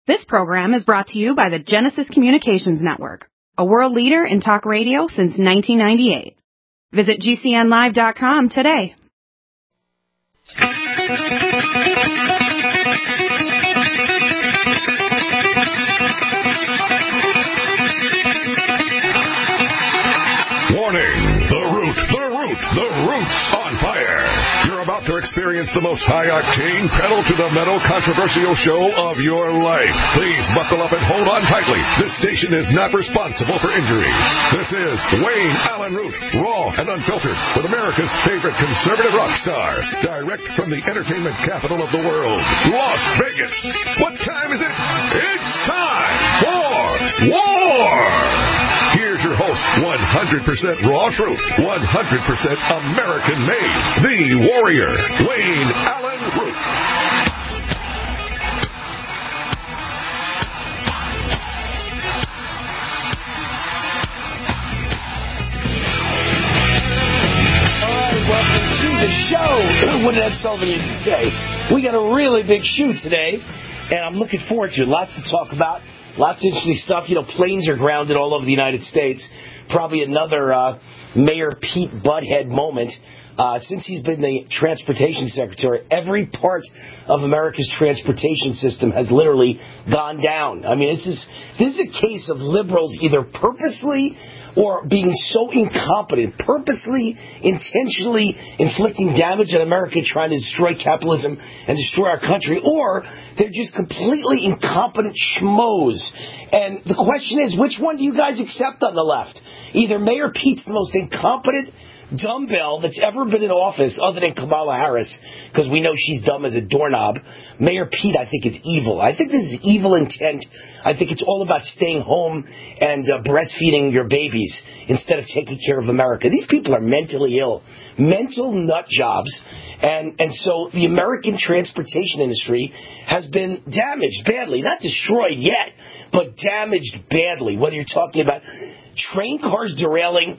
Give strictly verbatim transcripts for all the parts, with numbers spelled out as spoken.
This program is brought to you by the Genesis Communications Network, a world leader in talk radio since nineteen ninety-eight. Visit G C N live dot com today. Warning! The root, the root, the root's on fire. You're about to experience the most high-octane, pedal-to-the-metal controversial show of your life. Please buckle up and hold on tightly. This station is not responsible for injuries. This is Wayne Allen Root, raw and unfiltered, with America's favorite conservative rock star. Direct from the entertainment capital of the world, Las Vegas. What time is it? It's time for war! Here's your host, one hundred percent raw truth, one hundred percent American-made, the warrior, Wayne Allen Root. All right, welcome to the show. What did Ed Sullivan used to say? We got a really big show today, and I'm looking forward to it. Lots to talk about. Lots of interesting stuff. You know, planes are grounded all over the United States. Probably another uh, Mayor Pete Butthead moment. Uh, since he's been the transportation secretary, every part of America's transportation system has literally gone down. I mean, this is this is a case of liberals either purposely or being so incompetent, purposely, intentionally inflicting damage on America, trying to destroy capitalism and destroy our country, or they're just completely incompetent schmoes. And the question is, which one do you guys accept on the left? Either Mayor Pete's the most incompetent dumbbell that's ever been in office, other than Kamala Harris, because we know she's dumb as a doorknob. Mayor Pete, I think, is evil. I think this is evil intent. I think it's all about staying home and uh, breastfeeding your babies instead of taking care of America. These people are mentally ill, mental nut jobs, and and so the American transportation industry has been damaged badly, not destroyed yet, but damaged badly. Whether you're talking about train cars derailing,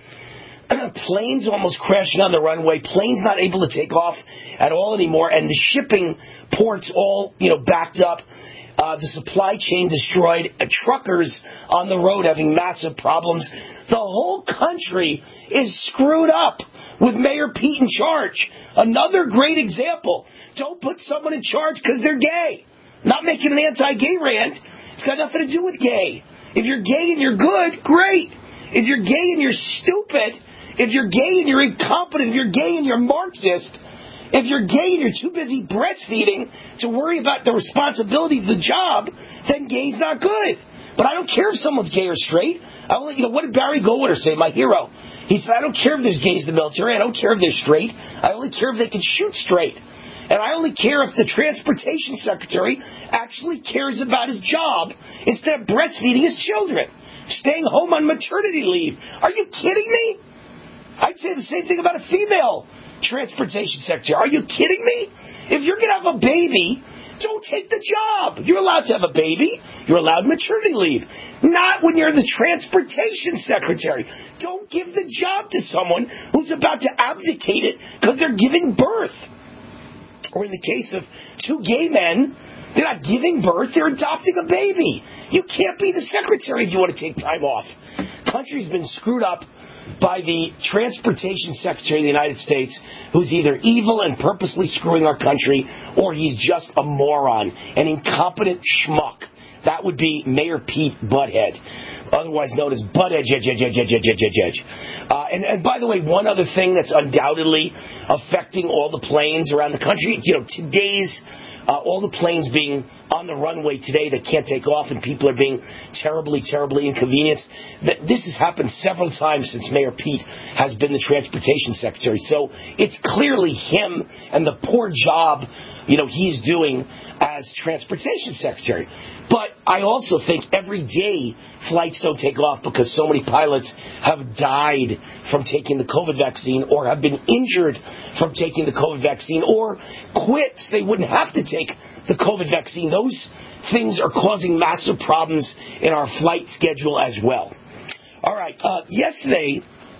planes almost crashing on the runway, planes not able to take off at all anymore, and the shipping ports all, you know, backed up, uh, the supply chain destroyed, uh, truckers on the road having massive problems. The whole country is screwed up with Mayor Pete in charge. Another great example. Don't put someone in charge because they're gay. Not making an anti-gay rant. It's got nothing to do with gay. If you're gay and you're good, great. If you're gay and you're stupid, if you're gay and you're incompetent, if you're gay and you're Marxist, if you're gay and you're too busy breastfeeding to worry about the responsibility of the job, then gay's not good. But I don't care if someone's gay or straight. I only, you know, what did Barry Goldwater say, my hero? He said, I don't care if there's gays in the military. I don't care if they're straight. I only care if they can shoot straight. And I only care if the transportation secretary actually cares about his job instead of breastfeeding his children, staying home on maternity leave. Are you kidding me? I'd say the same thing about a female transportation secretary. Are you kidding me? If you're going to have a baby, don't take the job. You're allowed to have a baby. You're allowed maternity leave. Not when you're the transportation secretary. Don't give the job to someone who's about to abdicate it because they're giving birth. Or in the case of two gay men, they're not giving birth, they're adopting a baby. You can't be the secretary if you want to take time off. The country's been screwed up by the transportation secretary of the United States, who's either evil and purposely screwing our country, or he's just a moron, an incompetent schmuck. That would be Mayor Pete Butthead, otherwise known as Butt Edge, Edge, Edge, Edge, Edge, Edge, Edge, Edge, Edge. Uh, and, and by the way, one other thing that's undoubtedly affecting all the planes around the country, you know, today's Uh, all the planes being on the runway today that can't take off and people are being terribly, terribly inconvenienced. That this has happened several times since Mayor Pete has been the transportation secretary. So it's clearly him and the poor job, you know, he's doing as transportation secretary. But I also think every day flights don't take off because so many pilots have died from taking the COVID vaccine or have been injured from taking the COVID vaccine or quit so they wouldn't have to take the COVID vaccine. Those things are causing massive problems in our flight schedule as well. All right. Uh, yesterday,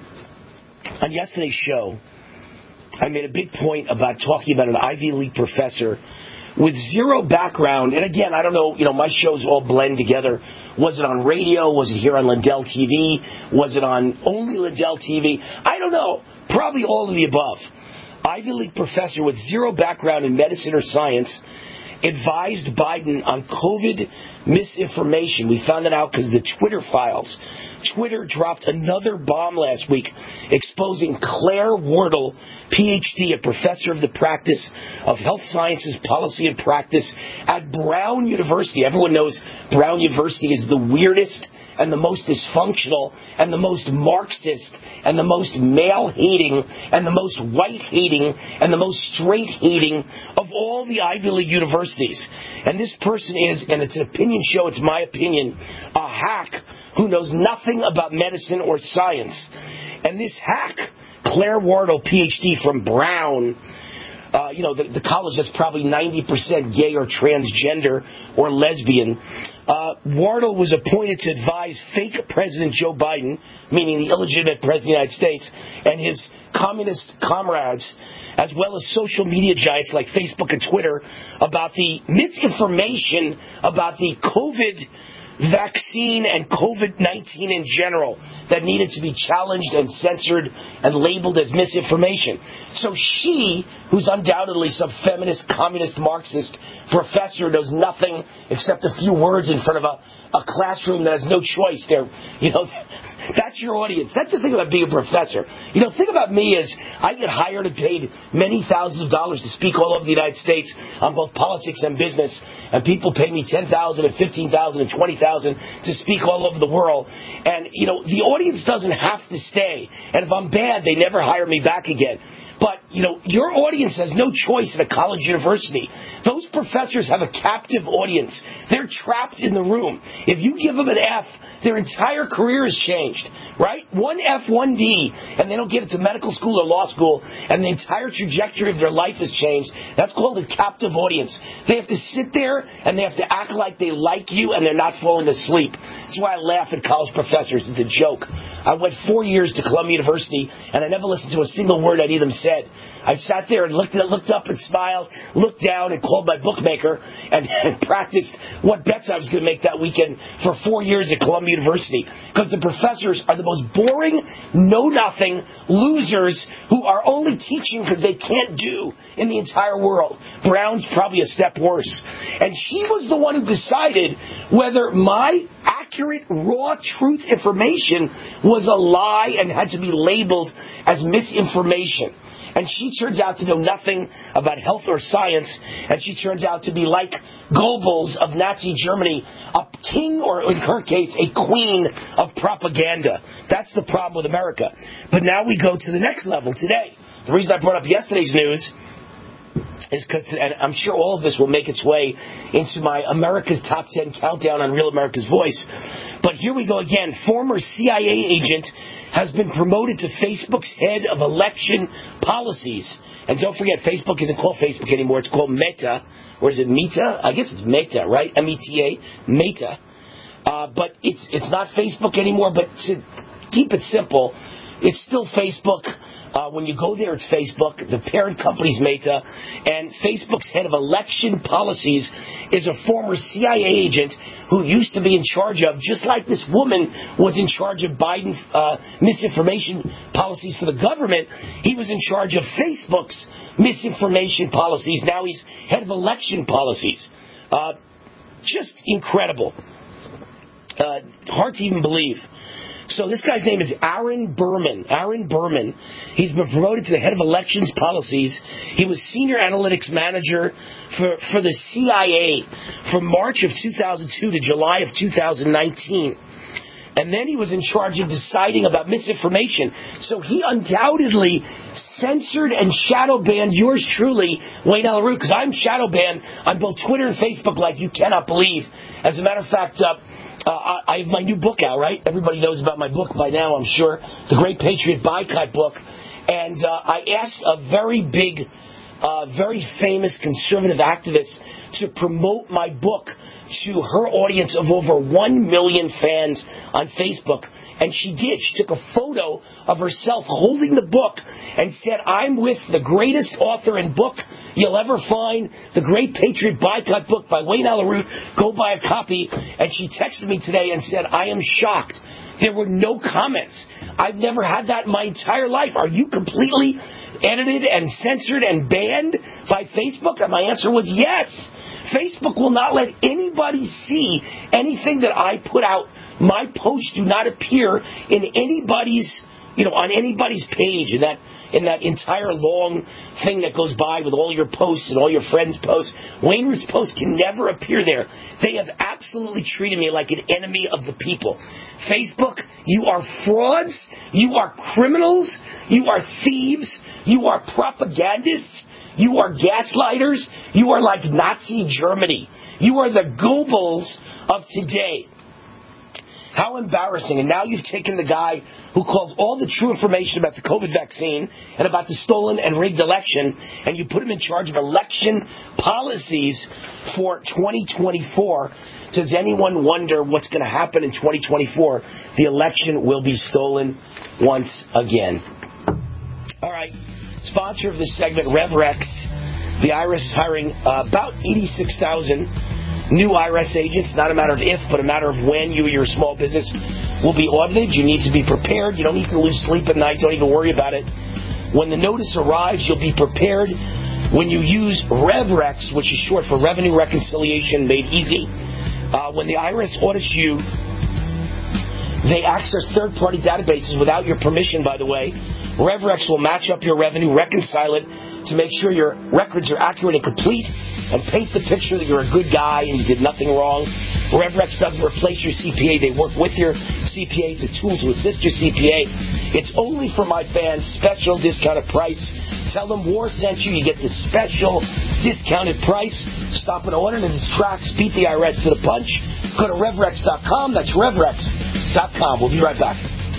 on yesterday's show, I made a big point about talking about an Ivy League professor with zero background. And again, I don't know, you know, my shows all blend together. Was it on radio? Was it here on Lindell T V? Was it on only Lindell T V? I don't know. Probably all of the above. Ivy League professor with zero background in medicine or science advised Biden on COVID misinformation. We found that out because of the Twitter files. Twitter dropped another bomb last week exposing Claire Wardle, P H D, a professor of the practice of health sciences, policy, and practice at Brown University. Everyone knows Brown University is the weirdest and the most dysfunctional and the most Marxist and the most male-hating and the most white-hating and the most straight-hating of all the Ivy League universities. And this person is, and it's an opinion show, it's my opinion, a hack who knows nothing about medicine or science. And this hack, Claire Wardle, P H D from Brown, uh, you know, the, the college that's probably ninety percent gay or transgender or lesbian, uh, Wardle was appointed to advise fake President Joe Biden, meaning the illegitimate President of the United States, and his communist comrades, as well as social media giants like Facebook and Twitter, about the misinformation about the COVID vaccine and COVID nineteen in general that needed to be challenged and censored and labeled as misinformation. So she, who's undoubtedly some feminist, communist, Marxist professor, knows nothing except a few words in front of a, a classroom that has no choice. They're, you know, that's your audience. That's the thing about being a professor. You know, think about me as I get hired and paid many thousands of dollars to speak all over the United States on both politics and business, and people pay me ten thousand dollars and fifteen thousand dollars and twenty thousand dollars to speak all over the world. And, you know, the audience doesn't have to stay. And if I'm bad, they never hire me back again. But, you know, your audience has no choice at a college university. Those professors have a captive audience. They're trapped in the room. If you give them an F, their entire career has changed, right? One F, one D, and they don't get into medical school or law school, and the entire trajectory of their life has changed. That's called a captive audience. They have to sit there, and they have to act like they like you, and they're not falling asleep. That's why I laugh at college professors. It's a joke. I went four years to Columbia University, and I never listened to a single word any of them said. I sat there and looked, looked up and smiled, looked down and called my bookmaker, and, and practiced what bets I was going to make that weekend for four years at Columbia University. Because the professors are the most boring, know-nothing losers who are only teaching because they can't do in the entire world. Brown's probably a step worse. And she was the one who decided whether my accurate, raw truth information was a lie and had to be labeled as misinformation. And she turns out to know nothing about health or science, and she turns out to be like Goebbels of Nazi Germany, a king, or in her case, a queen of propaganda. That's the problem with America. But now we go to the next level today. The reason I brought up yesterday's news is because, and I'm sure all of this will make its way into my America's Top ten Countdown on Real America's Voice. But here we go again. Former C I A agent has been promoted to Facebook's head of election policies. And don't forget, Facebook isn't called Facebook anymore. It's called Meta. Or is it Meta? I guess it's Meta, right? M E T A. Meta. Uh, but it's it's not Facebook anymore. But to keep it simple, it's still Facebook. Uh, when you go there, it's Facebook. The parent company's Meta. And Facebook's head of election policies is a former C I A agent who used to be in charge of, just like this woman was in charge of Biden uh, misinformation policies for the government, he was in charge of Facebook's misinformation policies. Now he's head of election policies. Uh, just incredible. Uh, hard to even believe. So this guy's name is Aaron Berman. Aaron Berman. He's been promoted to the head of elections policies. He was senior analytics manager for, for the C I A from March of two thousand two to July of two thousand nineteen. And then he was in charge of deciding about misinformation. So he undoubtedly censored and shadow banned yours truly, Wayne Allyn Root, because I'm shadow banned on both Twitter and Facebook like you cannot believe. As a matter of fact, uh, uh, I have my new book out, right? Everybody knows about my book by now, I'm sure. The Great Patriot Boycott book. And uh, I asked a very big, uh, very famous conservative activist to promote my book to her audience of over one million fans on Facebook. And she did. She took a photo of herself holding the book and said, I'm with the greatest author and book you'll ever find, The Great Patriot Boycott book by Wayne Allyn Root. Go buy a copy. And she texted me today and said, I am shocked. There were no comments. I've never had that in my entire life. Are you completely edited and censored and banned by Facebook? And my answer was yes. Facebook will not let anybody see anything that I put out. My posts do not appear in anybody's, you know, on anybody's page in that in that entire long thing that goes by with all your posts and all your friends' posts. Wayne Root's posts can never appear there. They have absolutely treated me like an enemy of the people. Facebook, you are frauds, you are criminals, you are thieves, you are propagandists, you are gaslighters, you are like Nazi Germany. You are the Goebbels of today. How embarrassing. And now you've taken the guy who called all the true information about the COVID vaccine and about the stolen and rigged election, and you put him in charge of election policies for twenty twenty-four. Does anyone wonder what's going to happen in twenty twenty-four? The election will be stolen once again. All right. Sponsor of this segment, RevRex. The I R S is hiring uh, about eighty-six thousand new I R S agents. Not a matter of if, but a matter of when you or your small business will be audited. You need to be prepared. You don't need to lose sleep at night. Don't even worry about it. When the notice arrives, you'll be prepared. When you use RevRex, which is short for Revenue Reconciliation Made Easy, uh, when the I R S audits you, they access third-party databases without your permission, by the way. RevRex will match up your revenue, reconcile it to make sure your records are accurate and complete, and paint the picture that you're a good guy and you did nothing wrong. RevRex doesn't replace your C P A. They work with your C P A. It's a tool to assist your C P A. It's only for my fans, special discounted price. Tell them War sent you. You get the special discounted price. Stop an order in its tracks. Beat the I R S to the punch. Go to RevRex dot com. That's RevRex dot com. We'll be right back.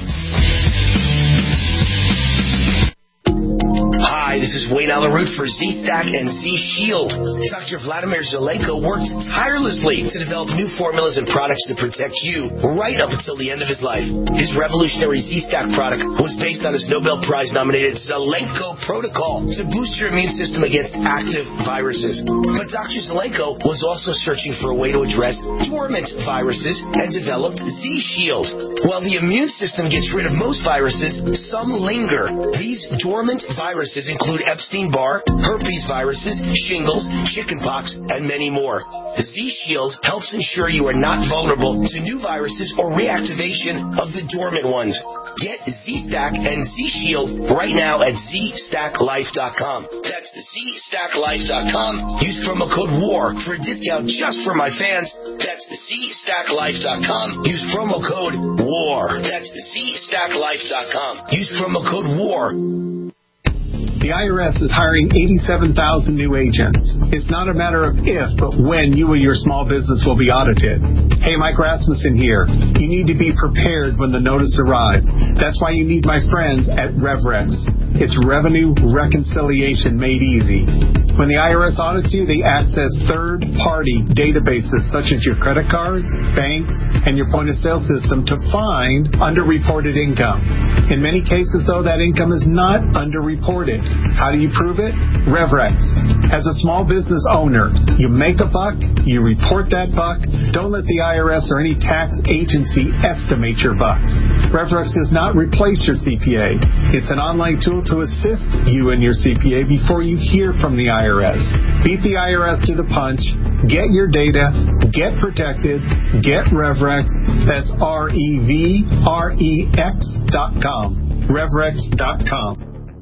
Hi, this is Wayne Allyn Root for Z-Stack and Z-Shield. Doctor Vladimir Zelenko worked tirelessly to develop new formulas and products to protect you right up until the end of his life. His revolutionary Z-Stack product was based on his Nobel Prize-nominated Zelenko protocol to boost your immune system against active viruses. But Doctor Zelenko was also searching for a way to address dormant viruses and developed Z-Shield. While the immune system gets rid of most viruses, some linger. These dormant viruses include Epstein-Barr, herpes viruses, shingles, chickenpox, and many more. Z-Shield helps ensure you are not vulnerable to new viruses or reactivation of the dormant ones. Get Z-Stack and Z-Shield right now at Z Stack Life dot com. That's Z Stack Life dot com. Use promo code WAR for a discount just for my fans. That's Z Stack Life dot com. Use promo code WAR. That's Z Stack Life dot com. Use promo code WAR. The I R S is hiring eighty-seven thousand new agents. It's not a matter of if, but when you or your small business will be audited. Hey, Mike Rasmussen here. You need to be prepared when the notice arrives. That's why you need my friends at RevRex. It's Revenue Reconciliation Made Easy. When the I R S audits you, they access third-party databases such as your credit cards, banks, and your point-of-sale system to find underreported income. In many cases, though, that income is not underreported. How do you prove it? RevRex. As a small business owner, you make a buck, you report that buck. Don't let the I R S or any tax agency estimate your bucks. RevRex does not replace your C P A. It's an online tool to assist you and your C P A before you hear from the I R S. Beat the I R S to the punch. Get your data. Get protected. Get RevRex. That's R E V R E X dot com. RevRex dot com.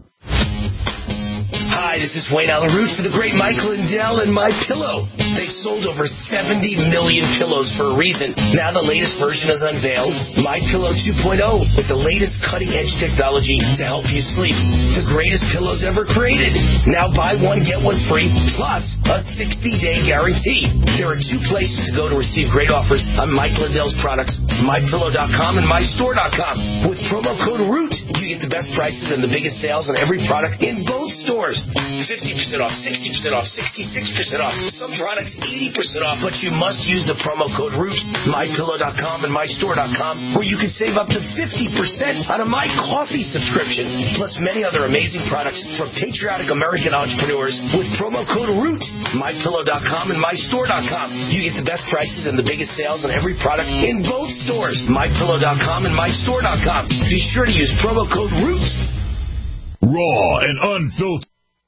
Hi, this is Wayne Allyn Root for the great Mike Lindell and My Pillow. They've sold over seventy million pillows for a reason. Now the latest version is unveiled, My Pillow two point oh, with the latest cutting-edge technology to help you sleep. The greatest pillows ever created. Now buy one, get one free, plus a sixty-day guarantee. There are two places to go to receive great offers on Mike Lindell's products my pillow dot com and my store dot com. With promo code ROOT, you get the best prices and the biggest sales on every product in both stores. fifty percent off, sixty percent off, sixty-six percent off. Some products eighty percent off, but you must use the promo code ROOT, my pillow dot com and my store dot com, where you can save up to fifty percent on a My Coffee subscription, plus many other amazing products from patriotic American entrepreneurs with promo code ROOT, my pillow dot com and my store dot com. You get the best prices and the biggest sales on every product in both stores, my pillow dot com and my store dot com. Be sure to use promo code ROOT. Raw and unfiltered.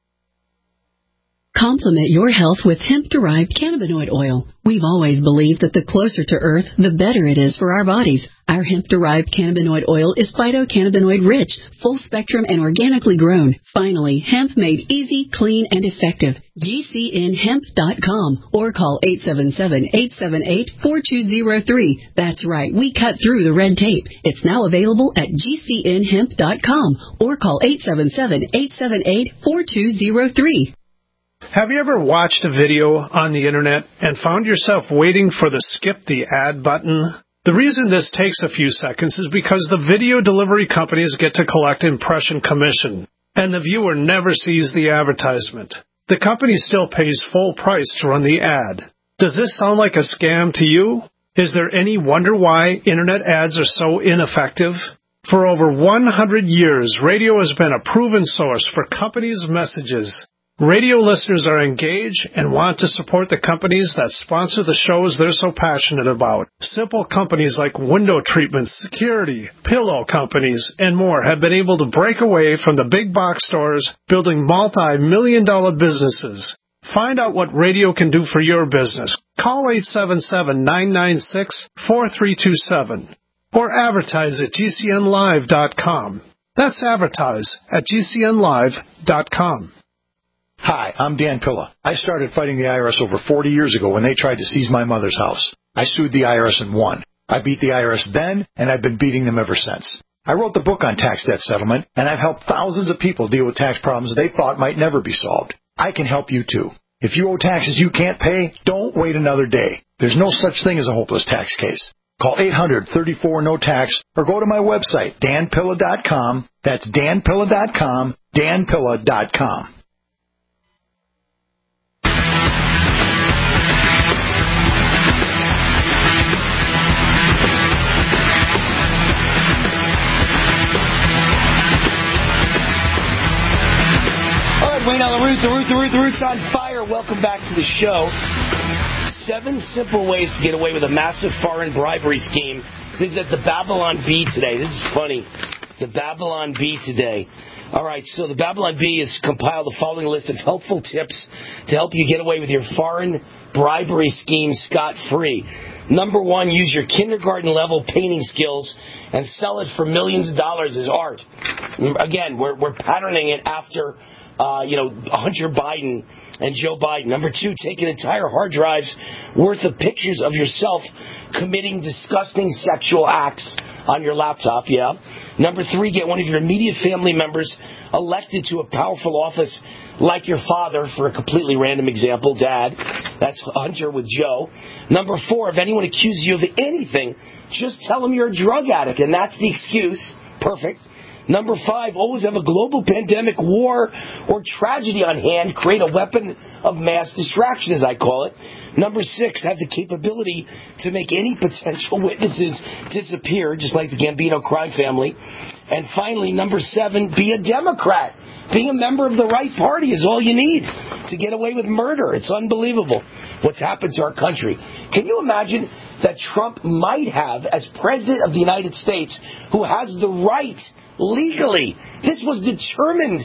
Complement your health with hemp-derived cannabinoid oil. We've always believed that the closer to Earth, the better it is for our bodies. Our hemp-derived cannabinoid oil is phytocannabinoid rich, full-spectrum, and organically grown. Finally, hemp made easy, clean, and effective. G C N hemp dot com or call eight seven seven, eight seven eight, four two zero three. That's right, we cut through the red tape. It's now available at G C N hemp dot com or call eight seven seven, eight seven eight, four two zero three. Have you ever watched a video on the internet and found yourself waiting for the skip the ad button? The reason this takes a few seconds is because the video delivery companies get to collect impression commission, and the viewer never sees the advertisement. The company still pays full price to run the ad. Does this sound like a scam to you? Is there any wonder why internet ads are so ineffective? For over one hundred years, radio has been a proven source for companies' messages. Radio listeners are engaged and want to support the companies that sponsor the shows they're so passionate about. Simple companies like window treatments, security, pillow companies, and more have been able to break away from the big box stores, building multi-million dollar businesses. Find out what radio can do for your business. Call eight seven seven, nine nine six, four three two seven or advertise at G C N live dot com. That's advertise at G C N live dot com. Hi, I'm Dan Pilla. I started fighting the I R S over forty years ago when they tried to seize my mother's house. I sued the I R S and won. I beat the I R S then, and I've been beating them ever since. I wrote the book on tax debt settlement, and I've helped thousands of people deal with tax problems they thought might never be solved. I can help you, too. If you owe taxes you can't pay, don't wait another day. There's no such thing as a hopeless tax case. Call eight hundred, thirty-four, no tax or go to my website, dan pilla dot com. That's dan pilla dot com, dan pilla dot com. Wayne on the Root, the Root, the Root, the Root's on fire. Welcome back to the show. Seven simple ways to get away with a massive foreign bribery scheme. This is at the Babylon Bee today. This is funny. The Babylon Bee today. All right, so the Babylon Bee has compiled the following list of helpful tips to help you get away with your foreign bribery scheme scot-free. Number one, use your kindergarten-level painting skills and sell it for millions of dollars as art. Again, we're, we're patterning it after... Uh, you know, Hunter Biden and Joe Biden. Number two, take an entire hard drive's worth of pictures of yourself committing disgusting sexual acts on your laptop, yeah. Number three, get one of your immediate family members elected to a powerful office like your father, for a completely random example, Dad. That's Hunter with Joe. Number four, if anyone accuses you of anything, just tell them you're a drug addict, and that's the excuse. Perfect. Number five, always have a global pandemic, war, or tragedy on hand. Create a weapon of mass distraction, as I call it. Number six, have the capability to make any potential witnesses disappear, just like the Gambino crime family. And finally, number seven, be a Democrat. Being a member of the right party is all you need to get away with murder. It's unbelievable what's happened to our country. Can you imagine that Trump might have, as president of the United States, who has the right legally, this was determined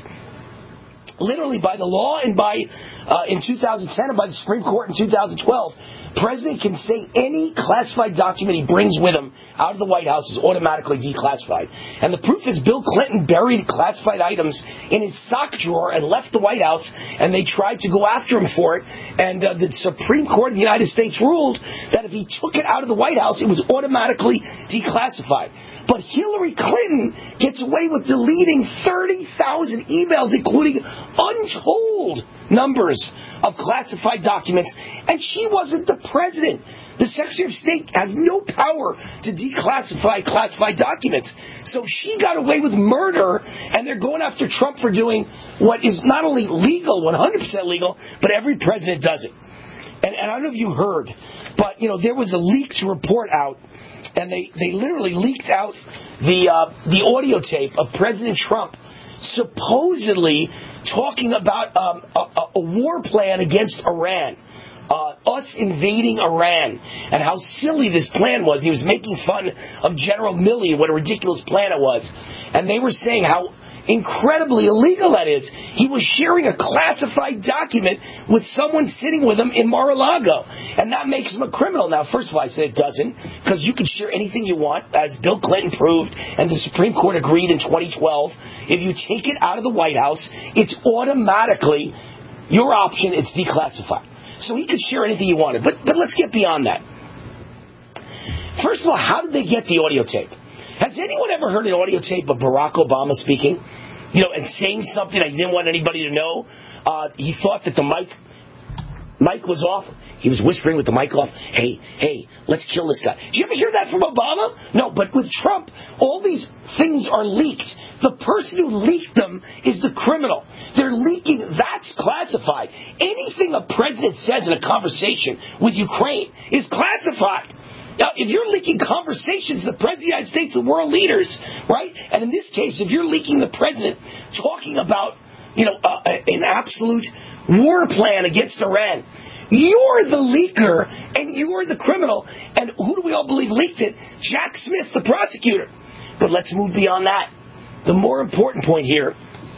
literally by the law and by uh, in two thousand ten and by the Supreme Court in two thousand twelve. President can say any classified document he brings with him out of the White House is automatically declassified. And the proof is Bill Clinton buried classified items in his sock drawer and left the White House, and they tried to go after him for it. And uh, the Supreme Court of the United States ruled that if he took it out of the White House, it was automatically declassified. But Hillary Clinton gets away with deleting thirty thousand emails, including untold numbers of classified documents, and she wasn't the president. The Secretary of State has no power to declassify classified documents. So she got away with murder, and they're going after Trump for doing what is not only legal, one hundred percent legal, but every president does it. And, and I don't know if you heard, but, you know, there was a leaked report out, and they, they literally leaked out the uh, the audio tape of President Trump supposedly talking about um, a, a war plan against Iran. Uh, us invading Iran, and how silly this plan was. He was making fun of General Milley, what a ridiculous plan it was. And they were saying how incredibly illegal that is. He was sharing a classified document with someone sitting with him in Mar-a-Lago. And that makes him a criminal. Now, first of all, I said it doesn't, because you can share anything you want, as Bill Clinton proved, and the Supreme Court agreed in twenty twelve. If you take it out of the White House, it's automatically your option, it's declassified. So he could share anything he wanted. But but let's get beyond that. First of all, how did they get the audio tape? Has anyone ever heard an audio tape of Barack Obama speaking? You know, and saying something that he didn't want anybody to know? Uh, he thought that the mic mic was off. He was whispering with the mic off. Hey, hey, let's kill this guy. Did you ever hear that from Obama? No, but with Trump, all these things are leaked. The person who leaked them is the criminal. They're leaking. That's classified. Anything a president says in a conversation with Ukraine is classified. Now, if you're leaking conversations, the President of the United States and world leaders, right? And in this case, if you're leaking the president talking about, you know, uh, an absolute war plan against Iran, you're the leaker and you're the criminal. And who do we all believe leaked it? Jack Smith, the prosecutor. But let's move beyond that. The more important point here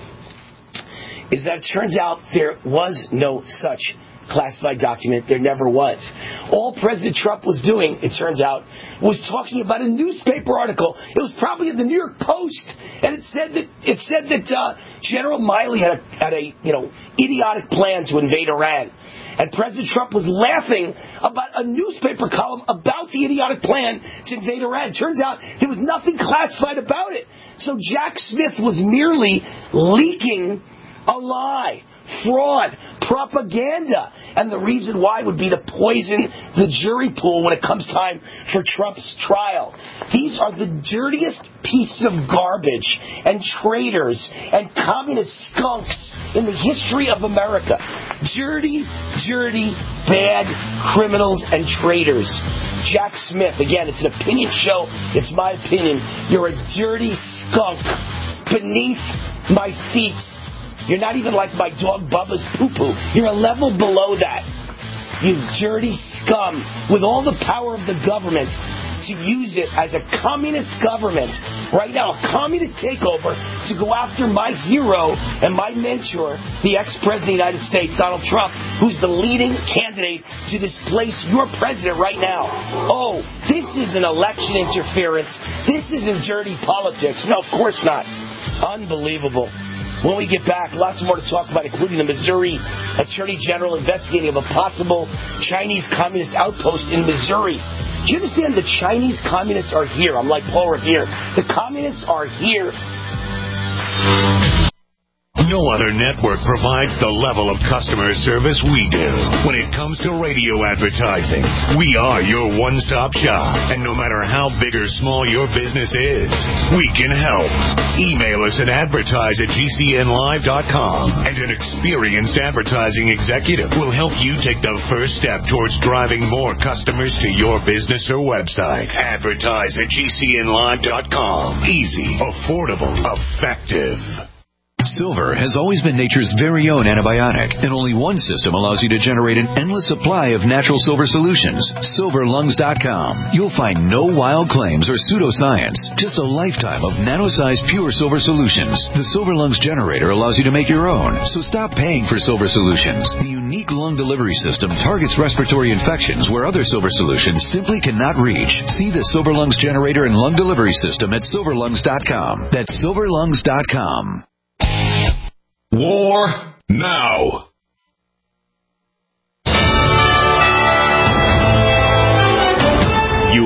is that it turns out there was no such classified document. There never was. All President Trump was doing, it turns out, was talking about a newspaper article. It was probably in the New York Post, and it said that it said that uh, General Milley had a, had a you know idiotic plan to invade Iran. And President Trump was laughing about a newspaper column about the idiotic plan to invade Iran. Turns out there was nothing classified about it. So Jack Smith was merely leaking a lie, fraud, propaganda. And the reason why would be to poison the jury pool when it comes time for Trump's trial. These are the dirtiest pieces of garbage and traitors and communist skunks in the history of America. Dirty, dirty, bad criminals and traitors. Jack Smith, again, it's an opinion show. It's my opinion. You're a dirty skunk beneath my feet. You're not even like my dog Bubba's poo-poo. You're a level below that. You dirty scum with all the power of the government to use it as a communist government. Right now, a communist takeover to go after my hero and my mentor, the ex-president of the United States, Donald Trump, who's the leading candidate to displace your president right now. Oh, this isn't election interference. This isn't dirty politics. No, of course not. Unbelievable. When we get back, lots more to talk about, including the Missouri Attorney General investigating of a possible Chinese communist outpost in Missouri. Do you understand the Chinese communists are here? I'm like Paul Revere. The communists are here. No other network provides the level of customer service we do. When it comes to radio advertising, we are your one-stop shop. And no matter how big or small your business is, we can help. Email us at advertise at G C N live dot com, and an experienced advertising executive will help you take the first step towards driving more customers to your business or website. Advertise at G C N live dot com. Easy, affordable, effective. Silver has always been nature's very own antibiotic, and only one system allows you to generate an endless supply of natural silver solutions. silver lungs dot com. You'll find no wild claims or pseudoscience, just a lifetime of nano-sized pure silver solutions. The Silver Lungs generator allows you to make your own, so stop paying for silver solutions. The unique lung delivery system targets respiratory infections where other silver solutions simply cannot reach. See the Silver Lungs generator and lung delivery system at silver lungs dot com. That's silver lungs dot com. War now. U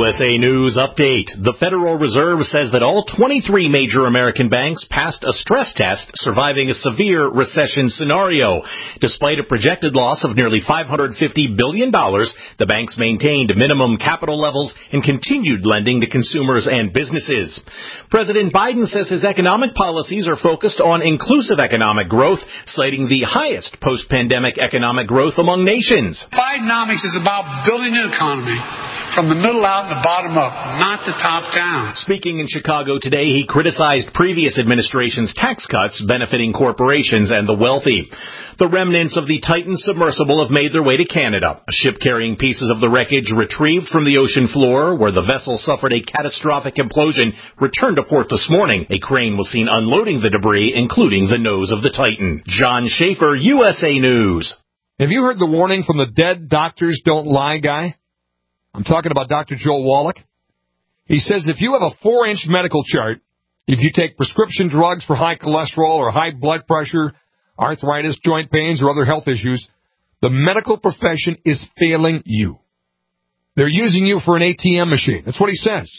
S A News Update. The Federal Reserve says that all twenty-three major American banks passed a stress test, surviving a severe recession scenario. Despite a projected loss of nearly five hundred fifty billion dollars, the banks maintained minimum capital levels and continued lending to consumers and businesses. President Biden says his economic policies are focused on inclusive economic growth, citing the highest post-pandemic economic growth among nations. Bidenomics is about building an economy from the middle out and the bottom up, not the top down. Speaking in Chicago today, he criticized previous administration's tax cuts benefiting corporations and the wealthy. The remnants of the Titan submersible have made their way to Canada. A ship carrying pieces of the wreckage retrieved from the ocean floor, where the vessel suffered a catastrophic implosion, returned to port this morning. A crane was seen unloading the debris, including the nose of the Titan. John Schaefer, U S A News. Have you heard the warning from the dead doctors don't lie guy? I'm talking about Doctor Joel Wallach. He says if you have a four-inch medical chart, if you take prescription drugs for high cholesterol or high blood pressure, arthritis, joint pains, or other health issues, the medical profession is failing you. They're using you for an A T M machine. That's what he says.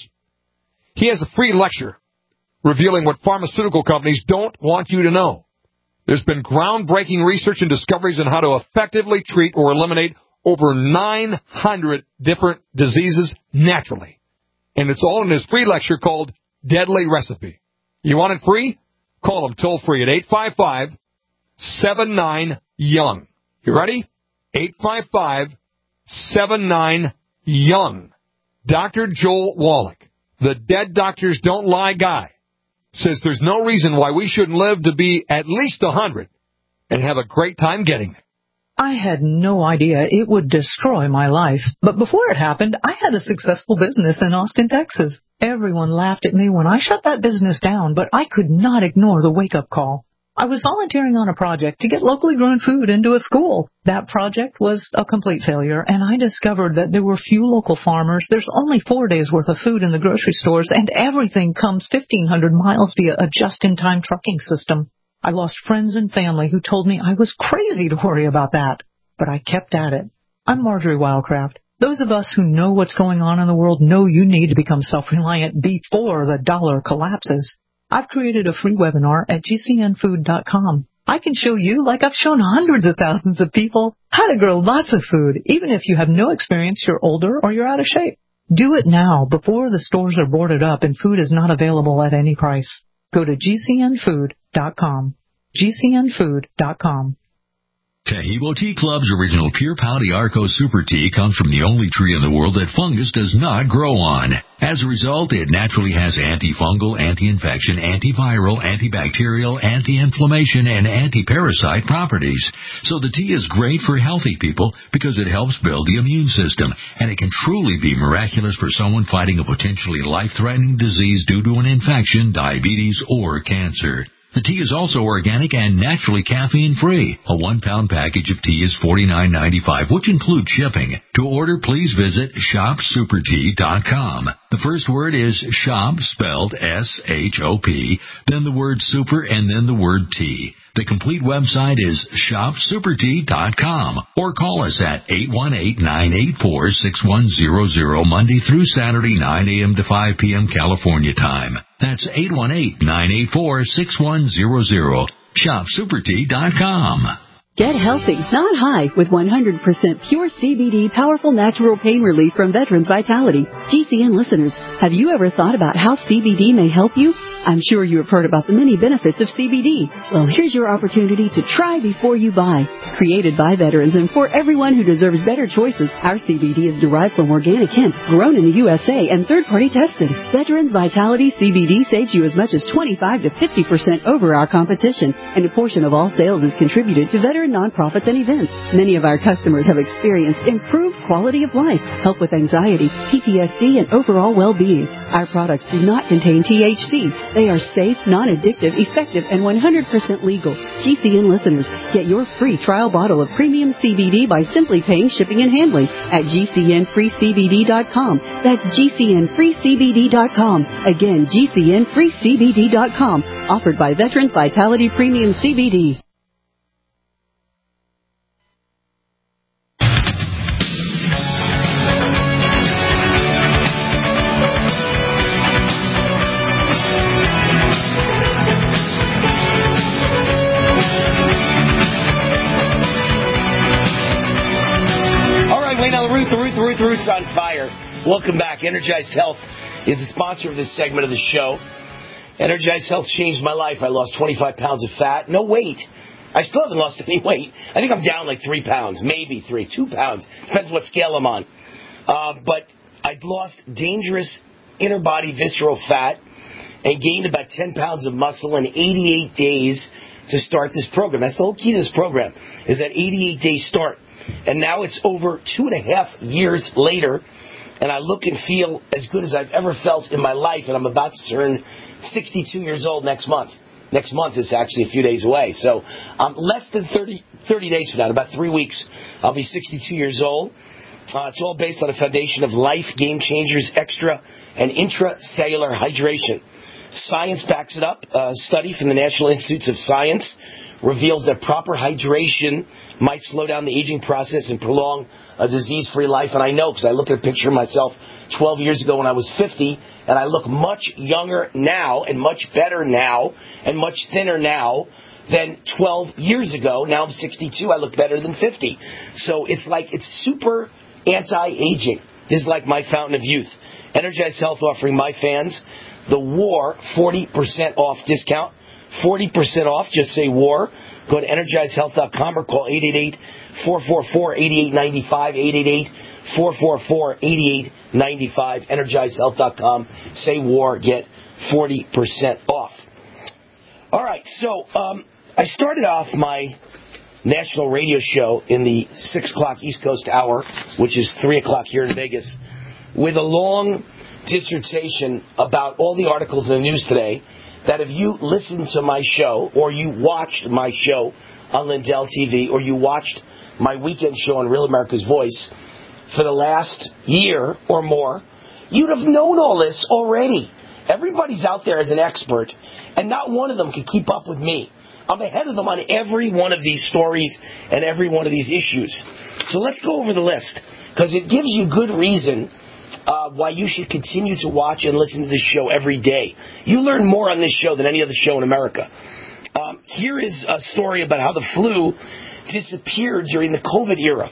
He has a free lecture revealing what pharmaceutical companies don't want you to know. There's been groundbreaking research and discoveries on how to effectively treat or eliminate over nine hundred different diseases naturally. And it's all in his free lecture called Deadly Recipe. You want it free? Call him toll free at eight five five, seven nine, young. You ready? eight five five, seven nine, young. Doctor Joel Wallach, the dead doctors don't lie guy, says there's no reason why we shouldn't live to be at least one hundred and have a great time getting it. I had no idea it would destroy my life. But before it happened, I had a successful business in Austin, Texas. Everyone laughed at me when I shut that business down, but I could not ignore the wake-up call. I was volunteering on a project to get locally grown food into a school. That project was a complete failure, and I discovered that there were few local farmers. There's only four days' worth of food in the grocery stores, and everything comes fifteen hundred miles via a just-in-time trucking system. I lost friends and family who told me I was crazy to worry about that, but I kept at it. I'm Marjorie Wildcraft. Those of us who know what's going on in the world know you need to become self-reliant before the dollar collapses. I've created a free webinar at G C N food dot com. I can show you, like I've shown hundreds of thousands of people, how to grow lots of food, even if you have no experience, you're older, or you're out of shape. Do it now before the stores are boarded up and food is not available at any price. Go to G C N food dot com. G C N food dot com. Tahibo Tea Club's original Pure Pau d'Arco Super Tea comes from the only tree in the world that fungus does not grow on. As a result, it naturally has antifungal, anti-infection, antiviral, antibacterial, anti-inflammation, and anti-parasite properties. So the tea is great for healthy people because it helps build the immune system, and it can truly be miraculous for someone fighting a potentially life-threatening disease due to an infection, diabetes, or cancer. The tea is also organic and naturally caffeine-free. A one-pound package of tea is forty-nine ninety-five, which includes shipping. To order, please visit shop super tea dot com. The first word is shop, spelled S H O P, then the word super, and then the word tea. The complete website is shop super tea dot com, or call us at eight one eight, nine eight four, six one zero zero Monday through Saturday, nine a.m. to five p.m. California time. That's eight one eight, nine eight four, six one zero zero. shop super tea dot com. Get healthy, not high, with one hundred percent pure C B D powerful natural pain relief from Veterans Vitality. G C N listeners, have you ever thought about how C B D may help you? I'm sure you have heard about the many benefits of C B D. Well, here's your opportunity to try before you buy. Created by veterans and for everyone who deserves better choices, our C B D is derived from organic hemp, grown in the U S A, and third-party tested. Veterans Vitality C B D saves you as much as twenty-five to fifty percent over our competition, and a portion of all sales is contributed to veteran nonprofits and events. Many of our customers have experienced improved quality of life, help with anxiety, P T S D, and overall well-being. Our products do not contain T H C. They are safe, non-addictive, effective, and one hundred percent legal. G C N listeners, get your free trial bottle of premium C B D by simply paying shipping and handling at G C N free C B D dot com. That's G C N free C B D dot com. Again, G C N free C B D dot com. Offered by Veterans Vitality Premium C B D. with Roots on Fire. Welcome back. Energized Health is the sponsor of this segment of the show. Energized Health changed my life. I lost twenty-five pounds of fat. No weight. I still haven't lost any weight. I think I'm down like three pounds, maybe three, two pounds. Depends what scale I'm on. Uh, but I'd lost dangerous inner body visceral fat and gained about ten pounds of muscle in eighty-eight days to start this program. That's the whole key to this program, is that eighty-eight day start. And now it's over two and a half years later, and I look and feel as good as I've ever felt in my life, and I'm about to turn sixty-two years old next month. Next month is actually a few days away. So um, less than thirty, thirty days from now, in about three weeks, I'll be sixty-two years old. Uh, it's all based on a foundation of life, game changers, extra, and intracellular hydration. Science backs it up. A study from the National Institutes of Science reveals that proper hydration might slow down the aging process and prolong a disease-free life. And I know, because I look at a picture of myself twelve years ago when I was fifty, and I look much younger now and much better now and much thinner now than twelve years ago. Now I'm sixty-two. I look better than fifty. So it's like, it's super anti-aging. This is like my fountain of youth. Energized Health offering my fans the WAR forty percent off discount. forty percent off. Just say WAR. Go to energized health dot com or call eight eight eight, four four four, eight eight nine five, eight eight eight, four four four, eight eight nine five, energized health dot com. Say WAR, get forty percent off. All right, so um, I started off my national radio show in the six o'clock East Coast hour, which is three o'clock here in Vegas, with a long dissertation about all the articles in the news today that if you listened to my show, or you watched my show on Lindell T V, or you watched my weekend show on Real America's Voice for the last year or more, you'd have known all this already. Everybody's out there as an expert, and not one of them can keep up with me. I'm ahead of them on every one of these stories and every one of these issues. So let's go over the list, because it gives you good reason Uh, why you should continue to watch and listen to this show every day. You learn more on this show than any other show in America. Um, here is a story about how the flu disappeared during the COVID era.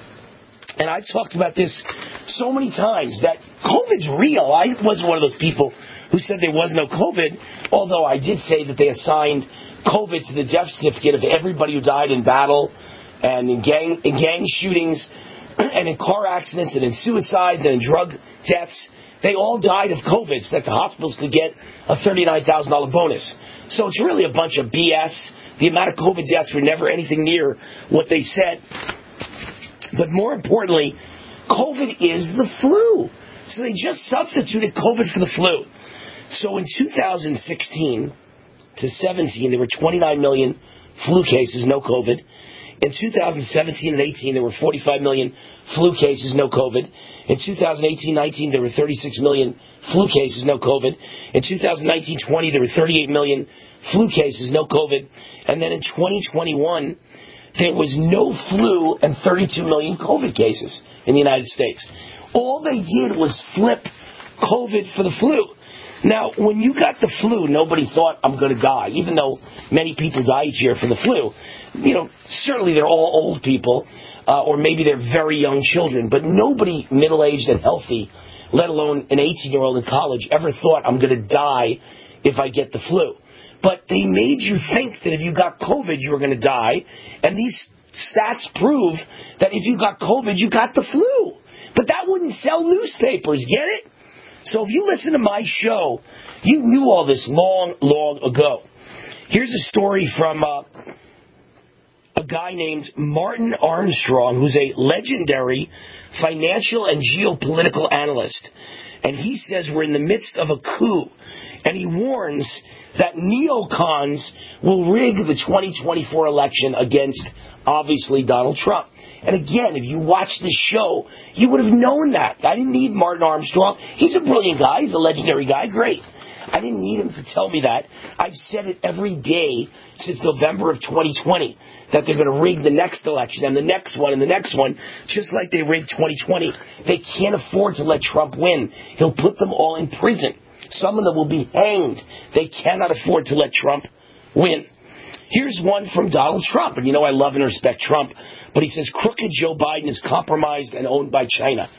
And I've talked about this so many times, that COVID's real. I wasn't one of those people who said there was no COVID, although I did say that they assigned COVID to the death certificate of everybody who died in battle and in gang, in gang shootings and in car accidents and in suicides and in drug deaths. They all died of COVID so that the hospitals could get a thirty-nine thousand dollars bonus. So it's really a bunch of B S. The amount of COVID deaths were never anything near what they said. But more importantly, COVID is the flu. So they just substituted COVID for the flu. So in two thousand sixteen to seventeen, there were twenty-nine million flu cases, no COVID. In two thousand seventeen and eighteen, there were forty-five million flu cases, no COVID. In two thousand eighteen nineteen, there were thirty-six million flu cases, no COVID. In two thousand nineteen twenty, there were thirty-eight million flu cases, no COVID. And then in twenty twenty-one, there was no flu and thirty-two million COVID cases in the United States. All they did was flip COVID for the flu. Now, when you got the flu, nobody thought, I'm going to die, even though many people die each year from the flu. You know, certainly they're all old people, uh, or maybe they're very young children, but nobody middle-aged and healthy, let alone an eighteen-year-old in college, ever thought, I'm going to die if I get the flu. But they made you think that if you got COVID, you were going to die, and these stats prove that if you got COVID, you got the flu. But that wouldn't sell newspapers, get it? So if you listen to my show, you knew all this long, long ago. Here's a story from uh, a guy named Martin Armstrong, who's a legendary financial and geopolitical analyst. And he says we're in the midst of a coup. And he warns that neocons will rig the twenty twenty-four election against, obviously, Donald Trump. And again, if you watch this show, you would have known that. I didn't need Martin Armstrong. He's a brilliant guy. He's a legendary guy. Great. I didn't need him to tell me that. I've said it every day since November of twenty twenty, that they're going to rig the next election and the next one and the next one, just like they rigged twenty twenty. They can't afford to let Trump win. He'll put them all in prison. Some of them will be hanged. They cannot afford to let Trump win. Here's one from Donald Trump. And you know I love and respect Trump. But he says, crooked Joe Biden is compromised and owned by China.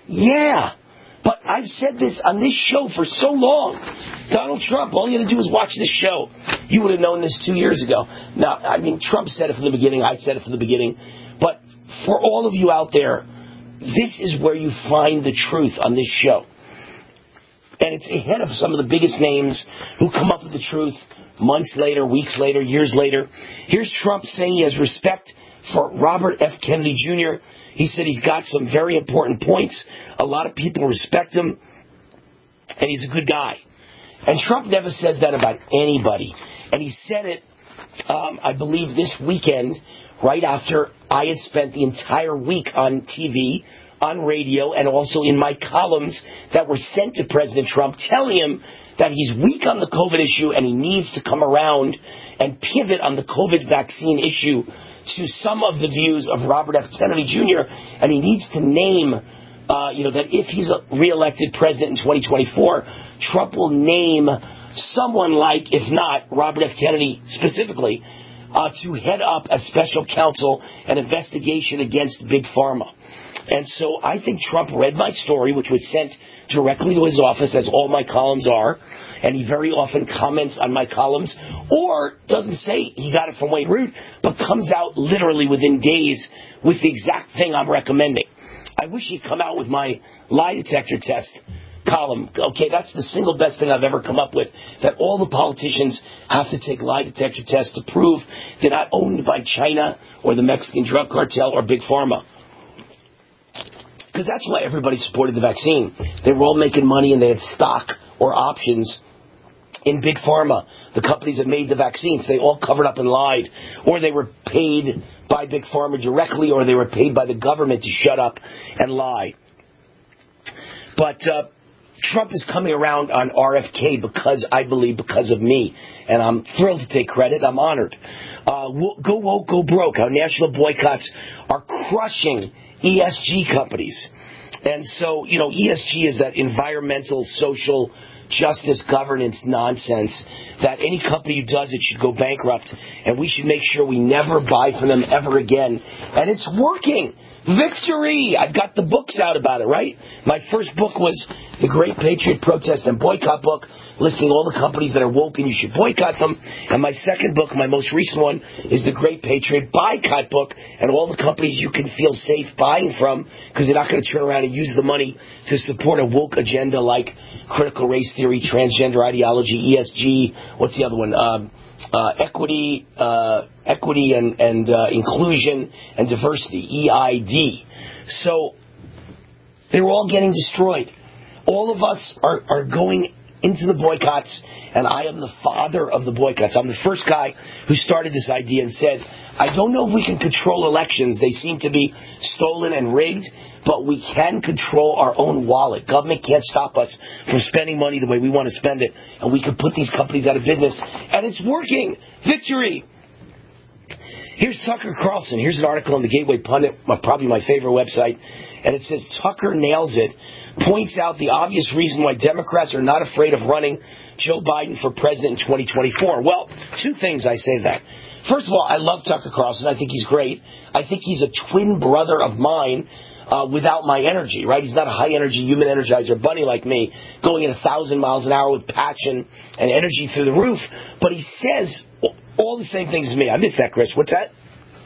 Yeah. But I've said this on this show for so long. Donald Trump, all you had to do was watch this show. You would have known this two years ago. Now, I mean, Trump said it from the beginning. I said it from the beginning. But for all of you out there, this is where you find the truth on this show. And it's ahead of some of the biggest names who come up with the truth months later, weeks later, years later. Here's Trump saying he has respect for Robert F. Kennedy Junior He said he's got some very important points. A lot of people respect him, and he's a good guy. And Trump never says that about anybody. And he said it, um, I believe, this weekend, right after I had spent the entire week on T V, on radio, and also in my columns that were sent to President Trump, telling him that he's weak on the COVID issue and he needs to come around and pivot on the COVID vaccine issue to some of the views of Robert F. Kennedy Junior And he needs to name, uh, you know, that if he's reelected president in twenty twenty-four, Trump will name someone like, if not Robert F. Kennedy specifically, uh, to head up a special counsel, an investigation against Big Pharma. And so I think Trump read my story, which was sent directly to his office, as all my columns are, and he very often comments on my columns, or doesn't say he got it from Wayne Root, but comes out literally within days with the exact thing I'm recommending. I wish he'd come out with my lie detector test column. Okay, that's the single best thing I've ever come up with, that all the politicians have to take lie detector tests to prove they're not owned by China or the Mexican drug cartel or Big Pharma. Because that's why everybody supported the vaccine. They were all making money and they had stock or options in Big Pharma, the companies that made the vaccines. They all covered up and lied. Or they were paid by Big Pharma directly, or they were paid by the government to shut up and lie. But uh, Trump is coming around on R F K because, I believe, because of me. And I'm thrilled to take credit. I'm honored. Uh, go woke, go broke. Our national boycotts are crushing E S G companies. And so, you know, E S G is that environmental, social, justice, governance nonsense that any company who does it should go bankrupt, and we should make sure we never buy from them ever again. And it's working. Victory! I've got the books out about it, right? My first book was The Great Patriot Protest and Boycott book, listing all the companies that are woke and you should boycott them. And my second book, my most recent one, is The Great Patriot Boycott book, and all the companies you can feel safe buying from, because they're not going to turn around and use the money to support a woke agenda like critical race theory, transgender ideology, E S G, what's the other one? Uh, uh, equity, uh, equity and, and uh, inclusion and diversity, E I D. So they were all getting destroyed. All of us are, are going into the boycotts, and I am the father of the boycotts. I'm the first guy who started this idea and said, I don't know if we can control elections. They seem to be stolen and rigged, but we can control our own wallet. Government can't stop us from spending money the way we want to spend it, and we can put these companies out of business. And it's working. Victory. Here's Tucker Carlson. Here's an article on the Gateway Pundit, probably my favorite website, and it says, Tucker nails it. Points out the obvious reason why Democrats are not afraid of running Joe Biden for president in twenty twenty-four. Well, two things I say that. First of all, I love Tucker Carlson. I think he's great. I think he's a twin brother of mine uh, without my energy, right? He's not a high-energy human energizer bunny like me, going at one thousand miles an hour with passion and energy through the roof. But he says all the same things as me. I missed that, Chris. What's that?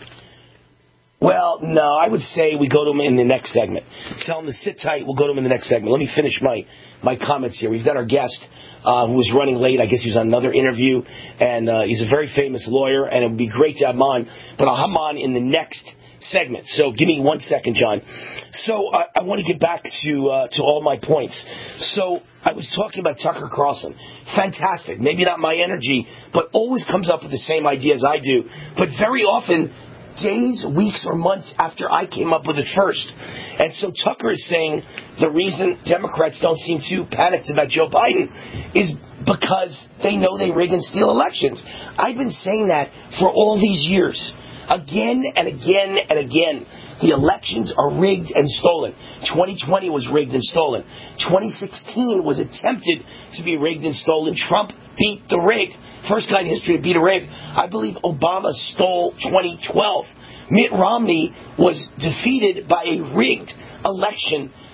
Well, no, I would say we go to him in the next segment. Tell him to sit tight. We'll go to him in the next segment. Let me finish my, my comments here. We've got our guest uh, who was running late. I guess he was on another interview, and uh, he's a very famous lawyer, and it would be great to have him on. But I'll have him on in the next segment. So give me one second, John. So uh, I want to get back to uh, to all my points. So I was talking about Tucker Carlson. Fantastic. Maybe not my energy, but always comes up with the same ideas I do. But very often, days, weeks, or months after I came up with it first. And so Tucker is saying the reason Democrats don't seem too panicked about Joe Biden is because they know they rig and steal elections. I've been saying that for all these years. Again and again and again. The elections are rigged and stolen. twenty twenty was rigged and stolen. twenty sixteen was attempted to be rigged and stolen. Trump beat the rig. First guy in history to beat a rig. I believe Obama stole twenty twelve. Mitt Romney was defeated by a rigged election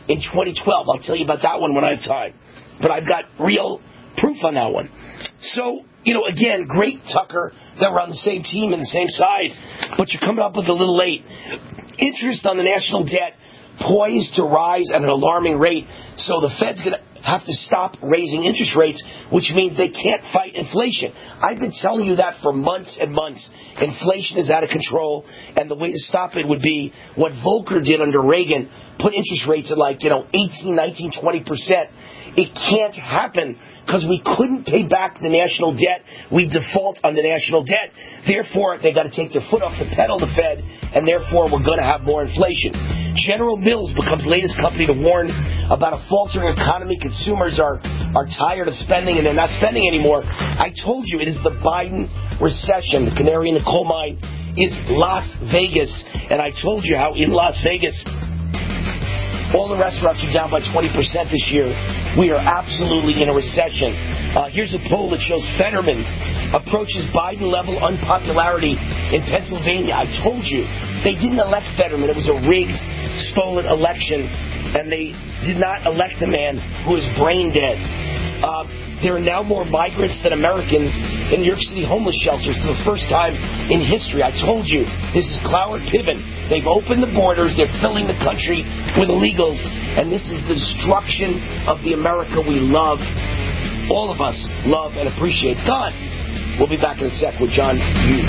in twenty twelve. I'll tell you about that one when I have time. But I've got real proof on that one. So, you know, again, great, Tucker, that we're on the same team and the same side, but you're coming up with a little late. Interest on the national debt poised to rise at an alarming rate, so the Fed's going to have to stop raising interest rates, which means they can't fight inflation. I've been telling you that for months and months. Inflation is out of control, and the way to stop it would be what Volcker did under Reagan, put interest rates at like, you know, eighteen, nineteen, twenty percent. It can't happen because we couldn't pay back the national debt. We default on the national debt. Therefore, they got to take their foot off the pedal, the Fed, and therefore we're going to have more inflation. General Mills becomes latest company to warn about a faltering economy. Consumers are, are tired of spending, and they're not spending anymore. I told you, it is the Biden recession. The canary in the coal mine is Las Vegas. And I told you how in Las Vegas, all the restaurants are down by twenty percent this year. We are absolutely in a recession. Uh, here's a poll that shows Fetterman approaches Biden-level unpopularity in Pennsylvania. I told you, they didn't elect Fetterman. It was a rigged, stolen election, and they did not elect a man who is brain dead. Uh, there are now more migrants than Americans in New York City homeless shelters for the first time in history. I told you, this is Cloward Piven. They've opened the borders. They're filling the country with illegals. And this is the destruction of the America we love. All of us love and appreciate. It's gone. We'll be back in a sec with John Hughes.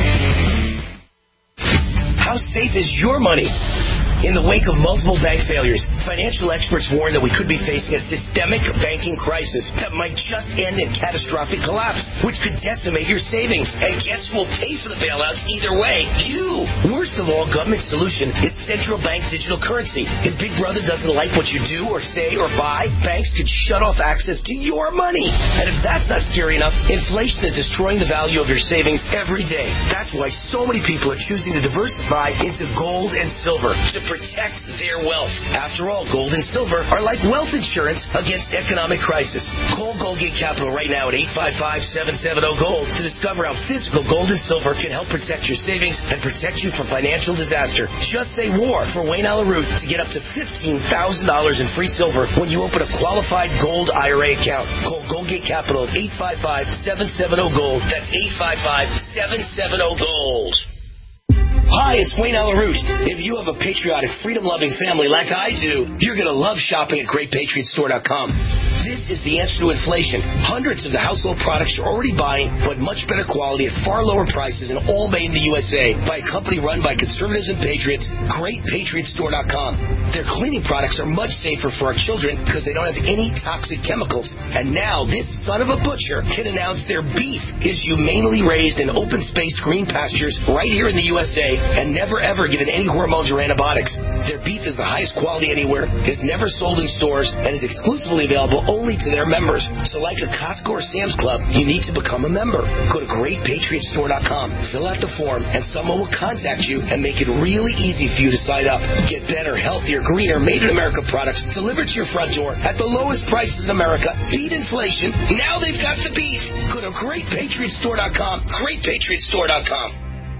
How safe is your money? In the wake of multiple bank failures, financial experts warn that we could be facing a systemic banking crisis that might just end in catastrophic collapse, which could decimate your savings. And guess who will pay for the bailouts either way? You! Worst of all, government solution is central bank digital currency. If Big Brother doesn't like what you do or say or buy, banks could shut off access to your money. And if that's not scary enough, inflation is destroying the value of your savings every day. That's why so many people are choosing to diversify into gold and silver to protect their wealth. After all, gold and silver are like wealth insurance against economic crisis. Call Goldgate Capital right now at eight five five, seven seven zero, GOLD to discover how physical gold and silver can help protect your savings and protect you from financial disaster. Just say war for Wayne Allyn Root to get up to fifteen thousand dollars in free silver when you open a qualified gold I R A account. Call Goldgate Capital at eight five five, seven seven zero, GOLD. That's eight five five, seven seven zero, GOLD. Hi, it's Wayne Allyn Root. If you have a patriotic, freedom-loving family like I do, you're going to love shopping at Great Patriot Store dot com. This is the answer to inflation. Hundreds of the household products you're already buying, but much better quality at far lower prices and all made in the U S A by a company run by conservatives and patriots, Great Patriot Store dot com. Their cleaning products are much safer for our children because they don't have any toxic chemicals. And now this son of a butcher can announce their beef is humanely raised in open space green pastures right here in the U S A and never ever given any hormones or antibiotics. Their beef is the highest quality anywhere, is never sold in stores, and is exclusively available only to their members. So like a Costco or Sam's Club, you need to become a member. Go to Great Patriot Store dot com, fill out the form, and someone will contact you and make it really easy for you to sign up. Get better, healthier, greener, made-in-America products delivered to your front door at the lowest prices in America. Beat inflation. Now they've got the beef. Go to Great Patriot Store dot com, Great Patriot Store dot com.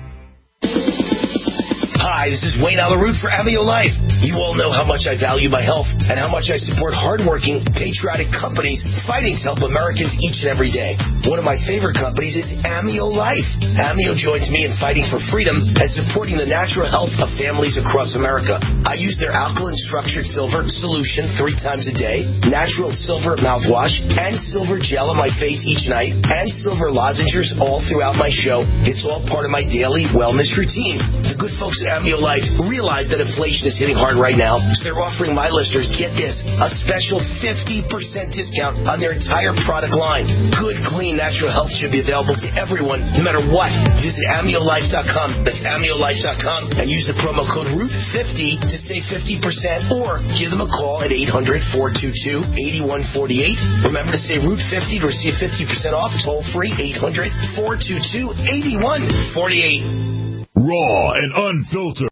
Hi, this is Wayne Allyn Root for Amio Life. You all know how much I value my health and how much I support hardworking, patriotic companies fighting to help Americans each and every day. One of my favorite companies is Amio Life. Amio joins me in fighting for freedom and supporting the natural health of families across America. I use their alkaline structured silver solution three times a day, natural silver mouthwash, and silver gel on my face each night, and silver lozenges all throughout my show. It's all part of my daily wellness routine. The good folks at Amio Life realize that inflation is hitting hard right now, so they're offering my listeners, get this, a special fifty percent discount on their entire product line. Good, clean, natural health should be available to everyone, no matter what. Visit Amio Life dot com. That's Amio Life dot com and use the promo code Root fifty to save fifty percent, or give them a call at eight hundred, four two two, eight one four eight. Remember to say Root fifty to receive fifty percent off. Toll free, eight hundred, four two two, eight one four eight. Raw and unfiltered.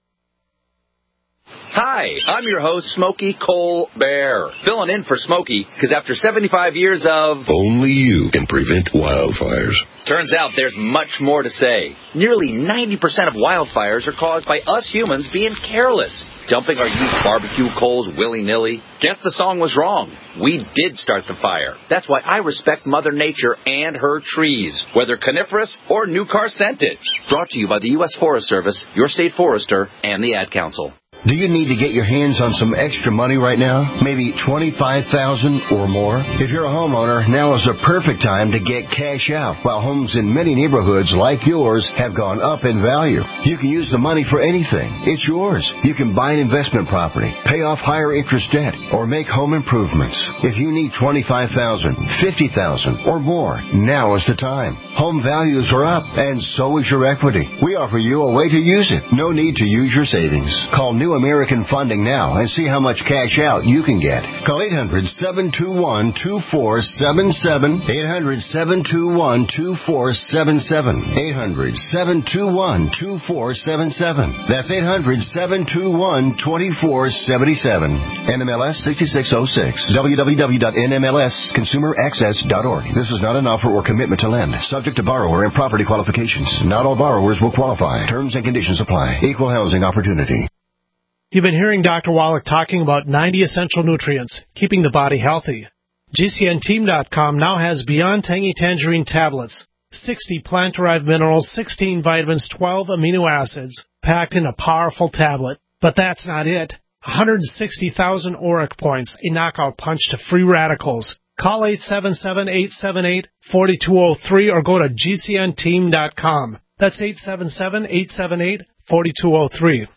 Hi, I'm your host, Smokey Colbert, filling in for Smokey, because after seventy-five years of... Only you can prevent wildfires. Turns out there's much more to say. Nearly ninety percent of wildfires are caused by us humans being careless. dumping our used barbecue coals willy-nilly. Guess the song was wrong. We did start the fire. That's why I respect Mother Nature and her trees, whether coniferous or new car scented. Brought to you by the U S Forest Service, your state forester, and the Ad Council. Do you need to get your hands on some extra money right now? Maybe twenty-five thousand dollars or more? If you're a homeowner, now is the perfect time to get cash out, while homes in many neighborhoods like yours have gone up in value. You can use the money for anything. It's yours. You can buy an investment property, pay off higher interest debt, or make home improvements. If you need twenty-five thousand dollars, fifty thousand dollars or more, now is the time. Home values are up, and so is your equity. We offer you a way to use it. No need to use your savings. Call New American Funding now and see how much cash out you can get. Call eight hundred, seven two one, two four seven seven, eight hundred, seven two one, two four seven seven, eight hundred, seven two one, two four seven seven. That's eight hundred, seven two one, two four seven seven. N M L S sixty-six oh six. w w w dot n m l s consumer access dot org. This is not an offer or commitment to lend. Subject to borrower and property qualifications. Not all borrowers will qualify. Terms and conditions apply. Equal housing opportunity. You've been hearing Doctor Wallach talking about ninety essential nutrients, keeping the body healthy. G C N team dot com now has Beyond Tangy Tangerine tablets, sixty plant-derived minerals, sixteen vitamins, twelve amino acids, packed in a powerful tablet. But that's not it. one hundred sixty thousand auric points, a knockout punch to free radicals. Call eight seven seven, eight seven eight, four two zero three or go to G C N team dot com. That's eight seven seven, eight seven eight, four two zero three.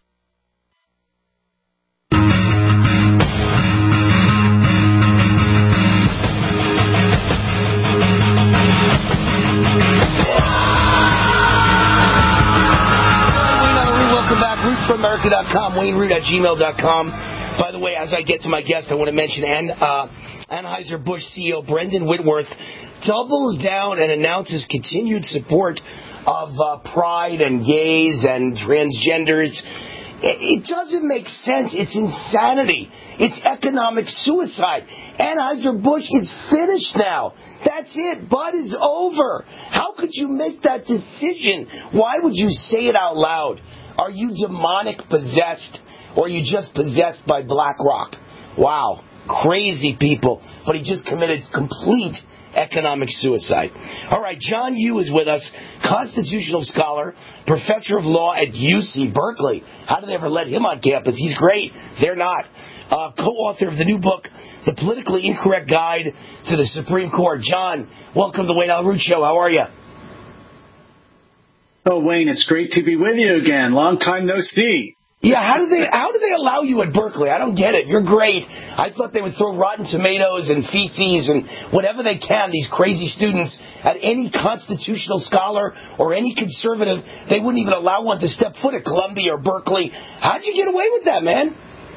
America dot com, Wayne Root at gmail dot com. By the way, as I get to my guest, I want to mention An, uh, Anheuser-Busch C E O Brendan Whitworth doubles down and announces continued support of uh, pride and gays and transgenders. It, it doesn't make sense. It's insanity. It's economic suicide. Anheuser-Busch is finished now. That's it. Bud is over. How could you make that decision? Why would you say it out loud? Are you demonic possessed, or are you just possessed by BlackRock? Wow. Crazy people. But he just committed complete economic suicide. All right, John Yoo is with us, constitutional scholar, professor of law at U C Berkeley. How did they ever let him on campus? He's great. They're not. Uh, co-author of the new book, The Politically Incorrect Guide to the Supreme Court. John, welcome to the Wayne Allyn Root Show. How are you? Oh, Wayne, it's great to be with you again. Long time no see. Yeah, how do they how do they allow you at Berkeley? I don't get it. You're great. I thought they would throw rotten tomatoes and feces and whatever they can, these crazy students, at any constitutional scholar or any conservative. They wouldn't even allow one to step foot at Columbia or Berkeley. How'd you get away with that, man?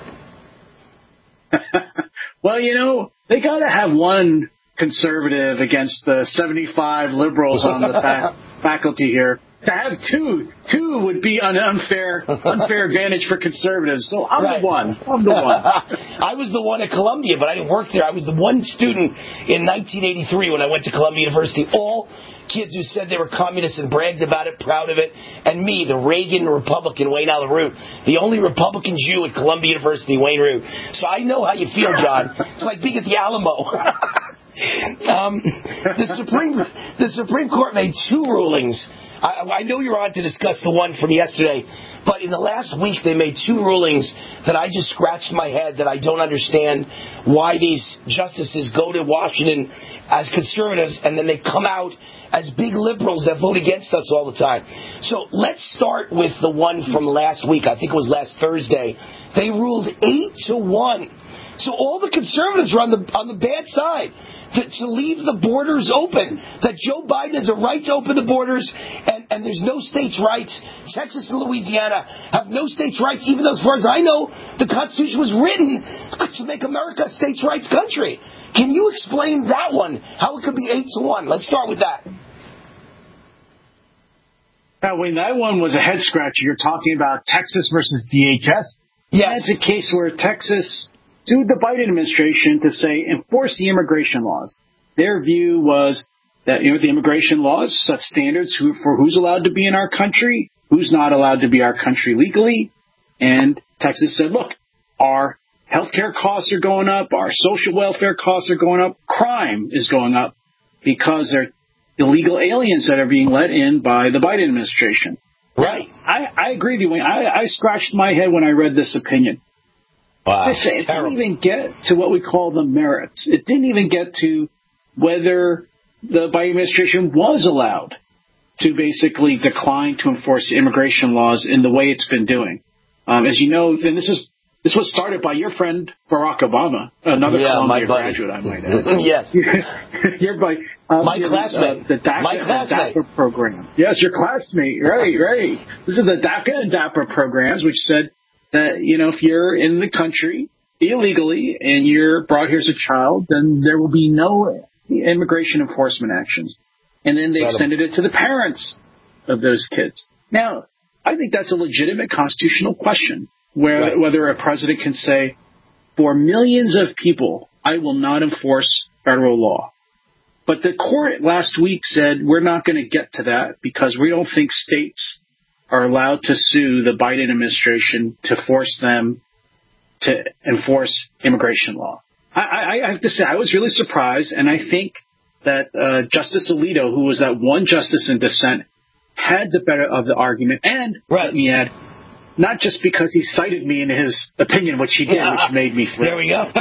Well, you know, they got to have one conservative against the seventy-five liberals on the fa- faculty here. To have two, two would be an unfair, unfair advantage for conservatives. So I'm right. the one. I'm the one. I was the one at Columbia, but I didn't work there. I was the one student in nineteen eighty-three when I went to Columbia University. All kids who said they were communists and bragged about it, proud of it. And me, the Reagan Republican, Wayne Allyn Root, the only Republican Jew at Columbia University, Wayne Root. So I know how you feel, John. It's like being at the Alamo. um, the Supreme, the Supreme Court made two rulings. I, I know you're on to discuss the one from yesterday, but in the last week they made two rulings that I just scratched my head that I don't understand why these justices go to Washington as conservatives and then they come out as big liberals that vote against us all the time. So let's start with the one from last week. I think it was last Thursday. They ruled eight to one. So all the conservatives are on the on the bad side to, to leave the borders open, that Joe Biden has a right to open the borders, and, and there's no states' rights. Texas and Louisiana have no states' rights, even though, as far as I know, the Constitution was written to make America a states' rights country. Can you explain that one, how it could be eight to one? Let's start with that. Now, Wayne, that one was a head-scratcher. You're talking about Texas versus D H S? Yes. That's a case where Texas sued the Biden administration to say enforce the immigration laws. Their view was that, you know, the immigration laws set standards who, for who's allowed to be in our country, who's not allowed to be our country legally. And Texas said, look, our healthcare costs are going up, our social welfare costs are going up, crime is going up because they're illegal aliens that are being let in by the Biden administration. Right. I, I agree with you, Wayne. I, I scratched my head when I read this opinion. Wow. It, it didn't even get to what we call the merits. It didn't even get to whether the Biden administration was allowed to basically decline to enforce immigration laws in the way it's been doing. Um, as you know, and this is this was started by your friend Barack Obama, another yeah, Columbia my graduate, I might add. Yes. your buddy. Um, my classmate. Uh, the DACA my classmate. and DAPA program. Yes, your classmate. Right, right. This is the DACA and DAPA programs, which said that, you know, if you're in the country illegally and you're brought here as a child, then there will be no immigration enforcement actions. And then they extended it to the parents of those kids. Now, I think that's a legitimate constitutional question, where right. whether a president can say, for millions of people, I will not enforce federal law. But the court last week said we're not going to get to that because we don't think states are allowed to sue the Biden administration to force them to enforce immigration law. I, I, I have to say, I was really surprised, and I think that uh, Justice Alito, who was that one justice in dissent, had the better of the argument. And, right. let me add, not just because he cited me in his opinion, which he did, which made me flip. There we go.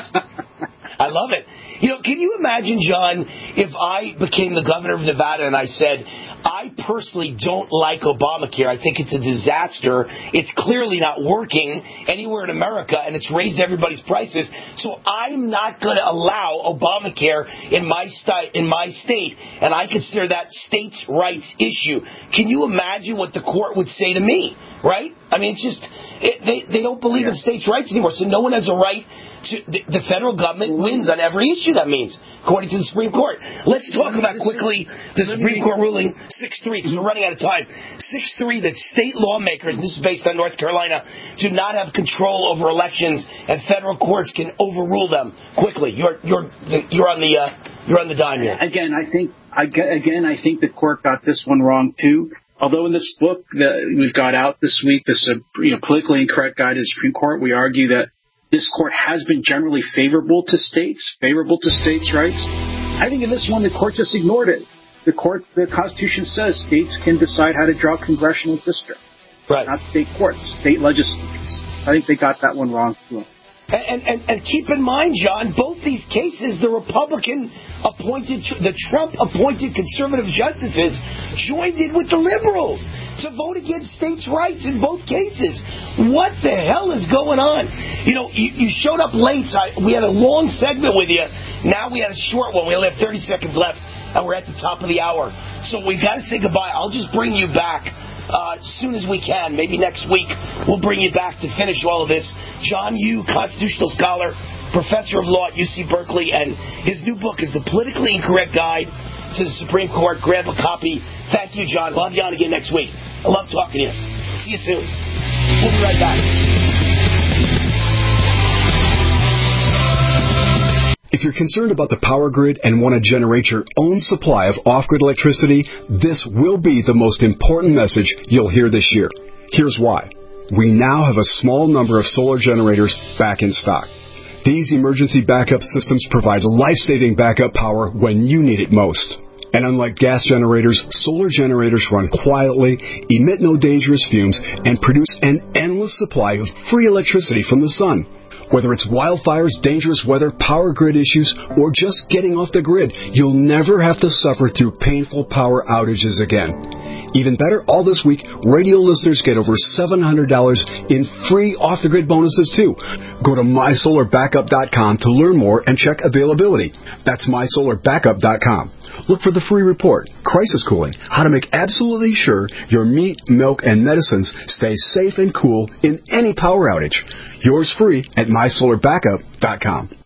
I love it. You know, can you imagine, John, if I became the governor of Nevada and I said, I personally don't like Obamacare. I think it's a disaster. It's clearly not working anywhere in America, and it's raised everybody's prices. So I'm not going to allow Obamacare in my sti- in my state, and I consider that states' rights issue. Can you imagine what the court would say to me, right? I mean, it's just it, they, they don't believe yeah. in states' rights anymore, so no one has a right to the, the federal government wins on every issue. That means, according to the Supreme Court. Let's talk about quickly the Supreme Court ruling six three, because we're running out of time. six three, that state lawmakers, and this is based on North Carolina, do not have control over elections, and federal courts can overrule them quickly. You're you're you're on the uh, you're on the dime here. Again, I think again I think the court got this one wrong too. Although in this book that we've got out this week, this uh, you know politically incorrect guide to the Supreme Court, we argue that this court has been generally favorable to states, favorable to states' rights. I think in this one, the court just ignored it. The court, the Constitution says states can decide how to draw congressional districts, right? Not state courts, state legislatures. I think they got that one wrong too. And, and, and keep in mind, John, both these cases, the Republican-appointed, the Trump-appointed conservative justices joined in with the liberals to vote against states' rights in both cases. What the hell is going on? You know, you, you showed up late. So I, we had a long segment with you. Now we had a short one. We only have thirty seconds left, and we're at the top of the hour. So we've got to say goodbye. I'll just bring you back Uh, as soon as we can, maybe next week, we'll bring you back to finish all of this. John Yoo, constitutional scholar, professor of law at U C Berkeley, and his new book is The Politically Incorrect Guide to the Supreme Court. Grab a copy. Thank you, John. We'll have you on again next week. I love talking to you. See you soon. We'll be right back. If you're concerned about the power grid and want to generate your own supply of off-grid electricity, this will be the most important message you'll hear this year. Here's why. We now have a small number of solar generators back in stock. These emergency backup systems provide life-saving backup power when you need it most. And unlike gas generators, solar generators run quietly, emit no dangerous fumes, and produce an endless supply of free electricity from the sun. Whether it's wildfires, dangerous weather, power grid issues, or just getting off the grid, you'll never have to suffer through painful power outages again. Even better, all this week, radio listeners get over seven hundred dollars in free off-the-grid bonuses, too. Go to my solar backup dot com to learn more and check availability. That's my solar backup dot com. Look for the free report, Crisis Cooling, how to make absolutely sure your meat, milk, and medicines stay safe and cool in any power outage. Yours free at my solar backup dot com.